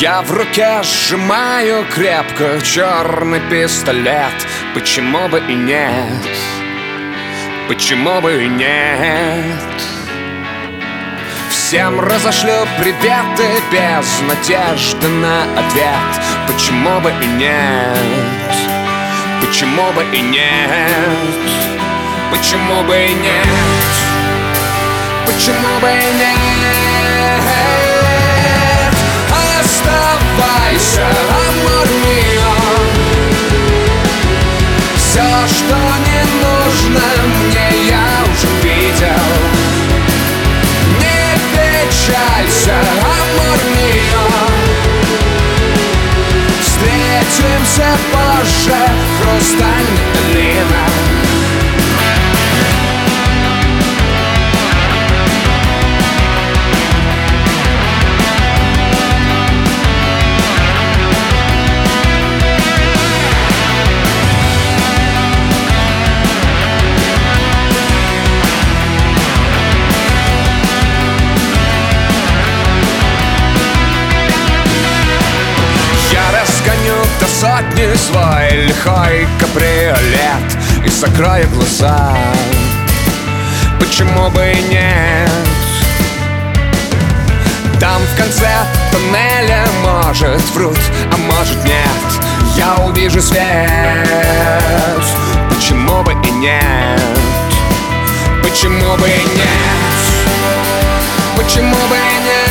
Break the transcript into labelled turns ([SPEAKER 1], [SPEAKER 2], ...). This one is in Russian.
[SPEAKER 1] Я в руке сжимаю крепко черный пистолет. Почему бы и нет? Почему бы и нет? Всем разошлю приветы без надежды на ответ. Почему бы и нет? Почему бы и нет? Почему бы и нет? Почему бы и нет? Оставайся, amor mío. Все, что не нужно мне, я уже видел. Не печалься, amor mío. Встретимся позже в хрустальных долинах. До сотни свой лихой кабриолет и закрою глаза. Почему бы и нет? Там в конце тоннеля может врут, а может нет. Я увижу свет. Почему бы и нет? Почему бы и нет? Почему бы и нет?